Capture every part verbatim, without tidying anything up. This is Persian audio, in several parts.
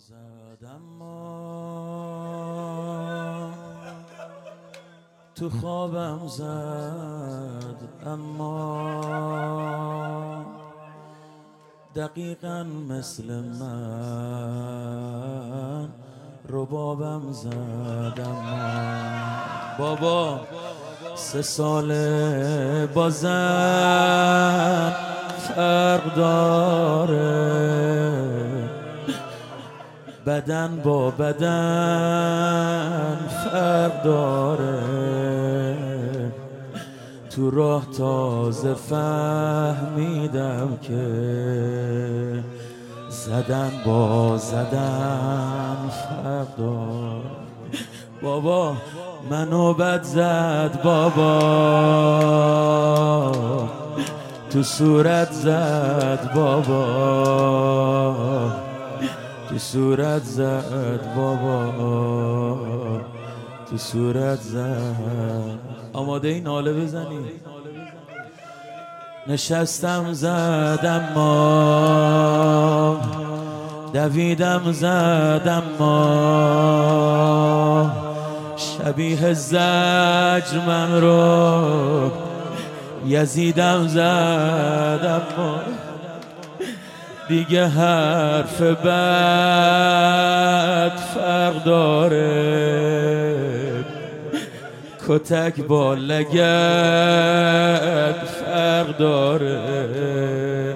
زد اما تو خوابم زد اما دقیقاً مثل من ربابم زد اما بابا سه ساله با زن فرق داره، بدن با بدن فرق داره، تو راه تازه فهمیدم که زدن با زدن فرق داره. بابا منو بد زد بابا، تو صورت زد بابا، تو صورت زد بابا، تو صورت زد. آماده این ناله بزنی؟ نشستم زد اما دویدم زد اما شبیه زجر من رو یزیدم زد اما دیگه حرف بد فرق داره، کتک با لگد فرق داره.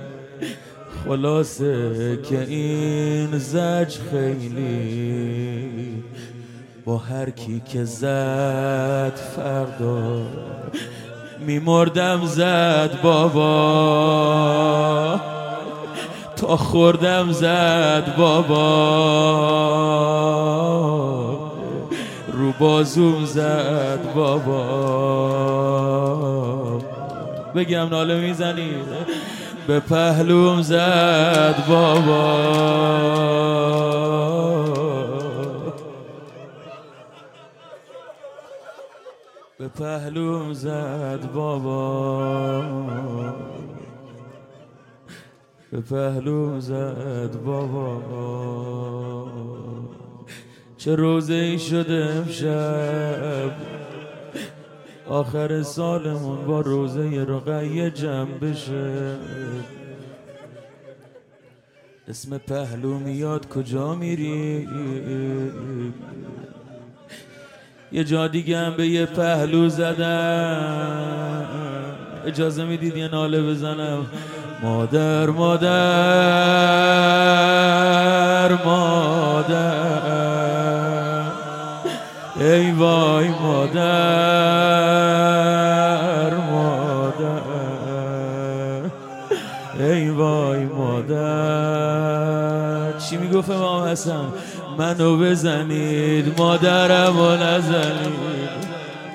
خلاصه که این زج خیلی با هر کی که زد فرق داره. میمردم زد بابا، تا خوردم زد بابا، رو بازوم زد بابا. بگم ناله میزنی؟ به پهلوم زد بابا، به پهلوم زد بابا، به پهلوم زد بابا. چه روزه ای شده امشب، آخر سالمون با روزه رقیه جمع بشه. اسم پهلو میاد کجا میری؟ یه جا دیگه هم به یه پهلو زدم. اجازه میدید یه ناله بزنم؟ مادر مادر مادر، ای وای مادر مادر، ای وای مادر. چی میگفت امام حسن؟ منو بزنید مادرمو نزنید.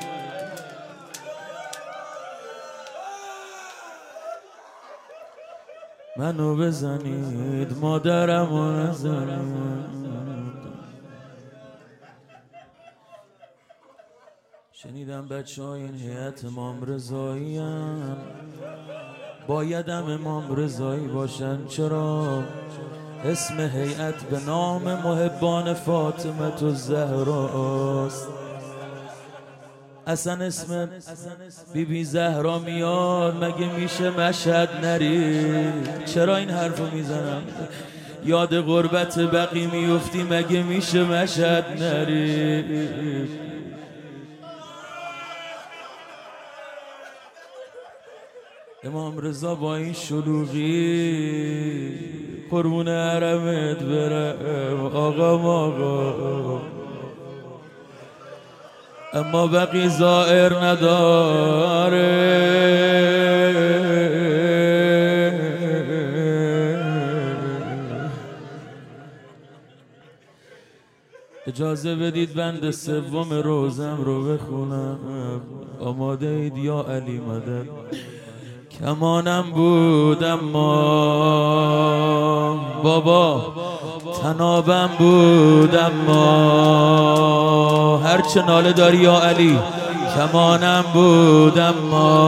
منو بزنید مادرمو نزنید. شنیدم بچه های این هیئت امام رضایی هم باید هم امام رضایی باشن. چرا؟ اسم هیئت به نام محبان فاطمه الزهراست. اصلا اسم بی بی زهرا میاد مگه میشه مشهد نری؟ چرا این حرفو میزنم؟ یاد غربت بقی میفتی مگه میشه مشهد نری؟ امام رضا با این شلوغی قربون حرمت برم آقا آقا، اما بقی زائر نداره. اجازه بدید بند سوم روزم رو بخونم. آماده اید یا علی مدد؟ کمانم بود اما بابا تنابم بود اما هرچه ناله داری یا علی. کمانم بود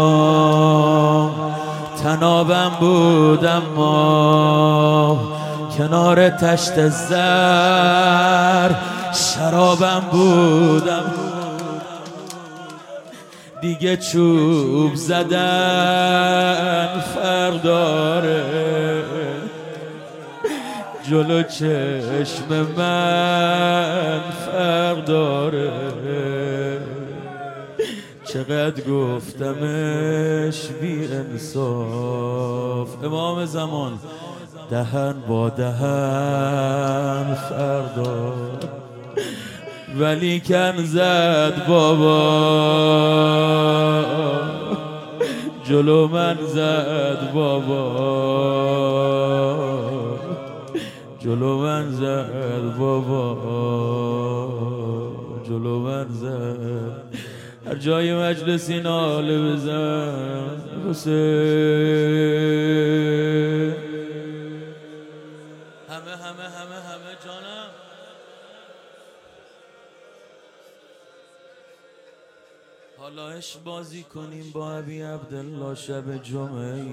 اما تنابم بود اما کنار تشت زر شرابم بودم، دیگه چوب زدن فرق داره، جلو چشم من فرق داره. چقدر گفتمش بی انصاف، امام زمان دهن با دهن فرق داره، ولی کن زد بابا جلو من زد بابا، جلو من زد بابا، جلو من زد. هر جای مجلسی ناله بزن حسین، همه همه همه همه جانم. حالا عشق بازی کنیم با ابی عبدالله شب جمعه،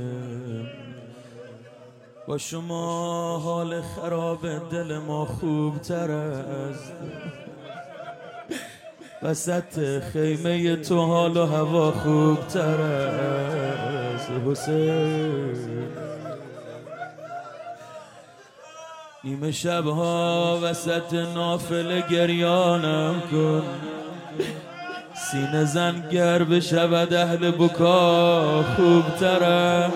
با شما حال خراب دل ما خوب تر است، وسط خیمه تو حال و هوا خوب تر است حسین. نیمه شبها وسط نافله گریانم کن، سینه زن گر بشود اهل بکا خوب تر است.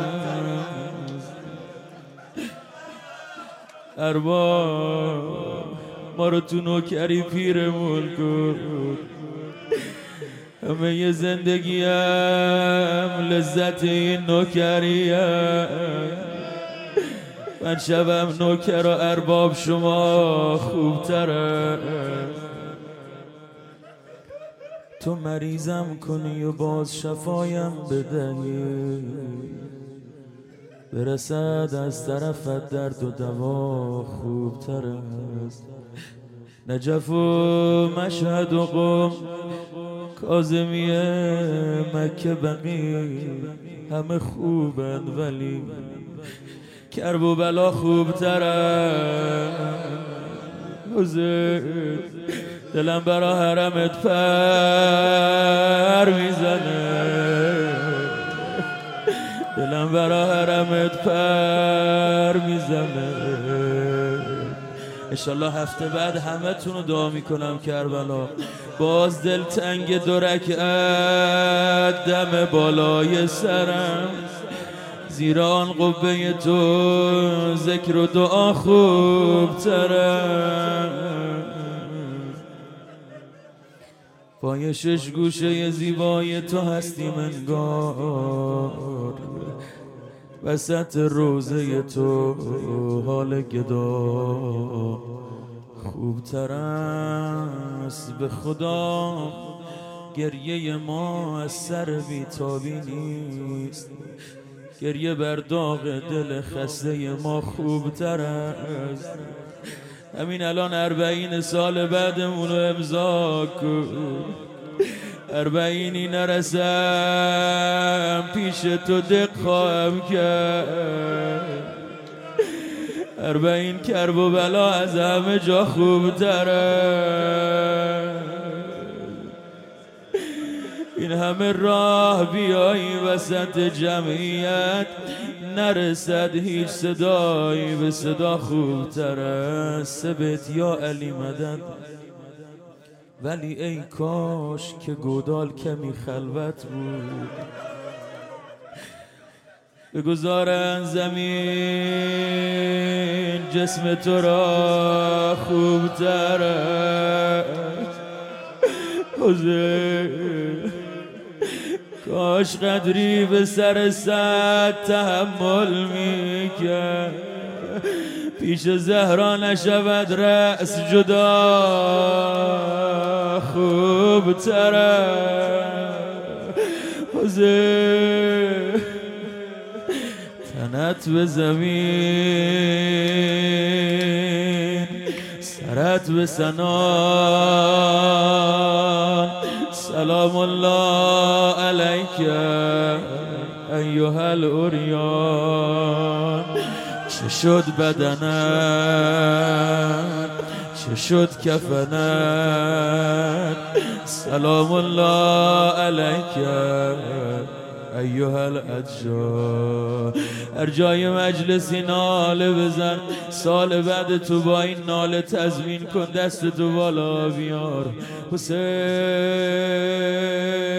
ارباب ما رو تو نوکری پیرمون کن، همه ی زندگیم لذت این نوکری است، من شبم نوکر و ارباب شما خوب تر است. تو مریضم کنی و باز شفایم بدهی، برسد از طرفت درد و دوا خوب تر است. نجف و مشهد و قم کاظمیه مکه بقی همه خوبند، ولی کرب و بلا خوب تر است. دلم برا حرمت پر میزنه، دلم برا حرمت پر میزنه. انشالله هفته بعد همه تون رو دعا میکنم کربلا، باز دل تنگ دو رکعت دم بالای سرم، زیرا آن قبه تو ذکر و دعا خوب ترم. پای شش گوشه زیبای تو هستیم انگار، وسط روزه تو حال گدا خوب تر است. به خدا گریه ما از سر بیتابی نیست، گریه بر داغ دل خسته ما خوب تر است. همین الان اربعین سال بعدمون رو امضا کن، اربعینی نرسم پیش تو دق خواهم کرد، اربعین کرب و بلا از همه جا خوب تره. این همه راه بیایی وسط جمعیت، نرسد هیچ صدایی به صدا خوب تره. سبت یا علی مدد، ولی ای کاش که گودال کمی خلوت بود. بگذارن زمین جسم تو را خوب تره. حسین کاش قدری به سر صد تحمل میکرد، پیش زهرا نشود رأس جدا خوب تره. حسین تنت به زمین سرت به سنان، سلام الله علیک ایها الاوریان. چه شد بدنت چه شد کفنت سلام الله علیک ایها الاتجار. هر جای مجلسی ناله بزن، سال بعد تو با این ناله تضمین کن دست تو بالا بیار. حسین